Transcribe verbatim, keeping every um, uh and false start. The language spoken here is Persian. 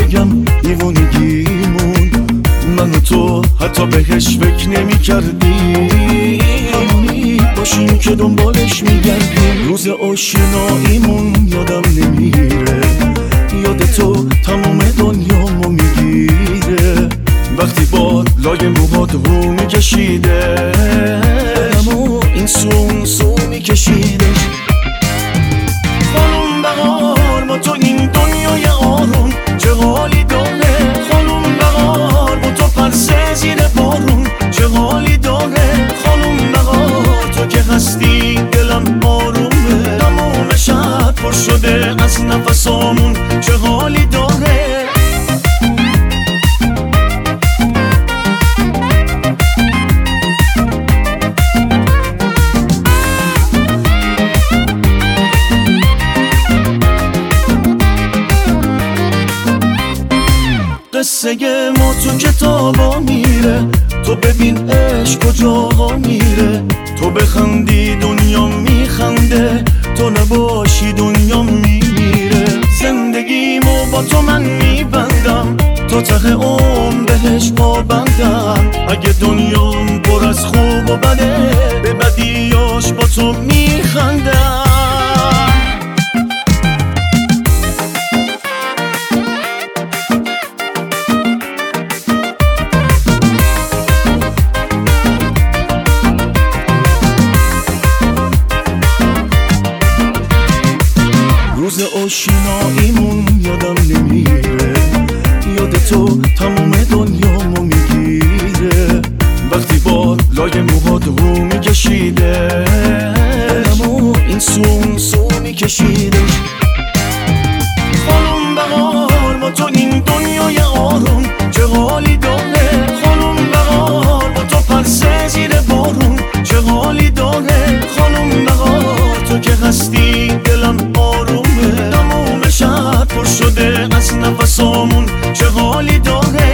بگم دیوونگیمون من و تو حتی بهش فکر نمی کردیم همونی باشیم که دنبالش میگردیم. روز آشناییمون یادم نمیره، یاد تو تمام دنیامو میگیره. وقتی با لای موهات رو میکشیده آدمو این سو اون سو میکشیدش. خانم بهار با تو این دنیای آروم چه حالی داره. خانم بهار با تو پرسه زیر بارون چه حالی داره. خانم بهار تو که هستی دلم آرومه، تمام شب پر شده از نفسامون چه حالی داره. قصه ما تو کتابا میره، تو ببین عشق کجاها میره. تو بخندی دنیا میخنده، تو نباشی دنیا میمیره. زندگیمو با تو من میبندم، تو ته عمر بهش پابندم. اگه دنیام پر از خوب و بده، به بدیاش با تو میخندم. روز آشناییمون یادم نمیره، یاد تو تمام دنیامو میگیره. وقتی با لای موهات رو میکشیده آدمو این سو اون سو میکشیده. خانم بهار با تو این دنیای آروم چه حالی داره. خانم بهار با تو پرسه زیر بارون چه حالی داره. خانم بهار تو که هستی دلم آرومه، تموم شب پر شده از نفسامون چه حالی داره.